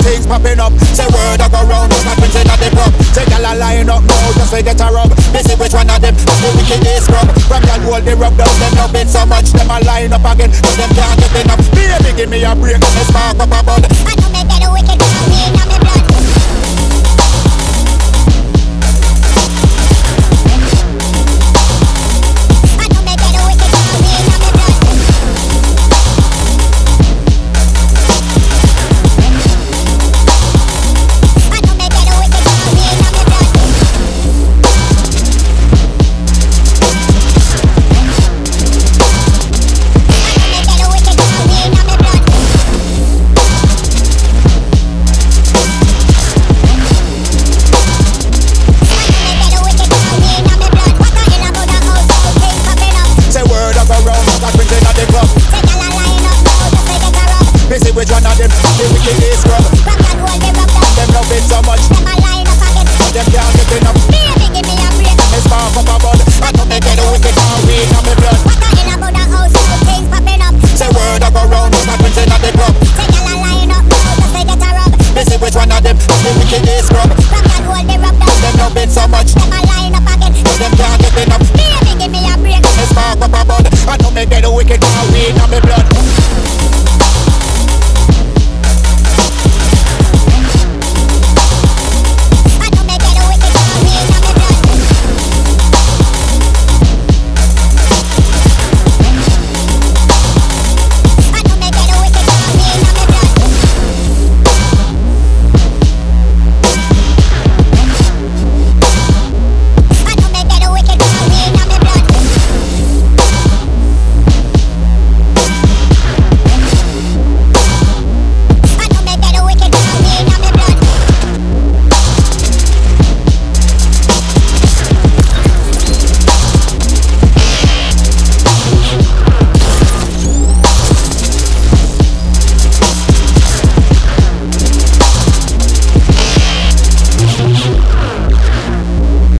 things popping up. Say word I go round, what's happening in the club. Say y'all a line up now, just to get a rub. They see which one of them is the wickedest scrub. From y'all hold the rub down, them love it so much. Them a line up again, but them can't get enough. Baby, give me a break, let me spark up a bud. I know me get a wicked girl in my blood. Which one of them the wickedest scrub? From that wall they rub down. Them love it so much. Them a line up again. Them can't get enough. Baby, give me a break. Me spark up a bud. I know me get a wicked girl in my blood. What a hell about the house, all things popping up. Say word I go round, what's happening in the club. Say y'all a line up now, just to get a rub. Me see which one of them the wickedest scrub. From that wall they rub down. Them love it so much. Them a line